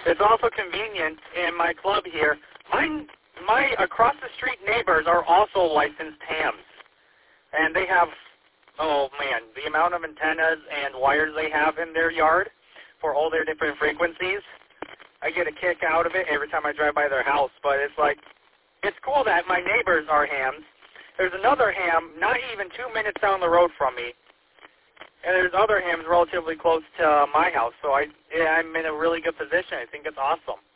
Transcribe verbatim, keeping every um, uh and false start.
It's also convenient in my club here. My, my across-the-street neighbors are also licensed hams. And they have, oh man, the amount of antennas and wires they have in their yard for all their different frequencies, I get a kick out of it every time I drive by their house. But it's like, it's cool that my neighbors are hams. There's another ham not even two minutes down the road from me. And there's other hams relatively close to uh, my house. So I, yeah, I'm in a really good position. I think it's awesome.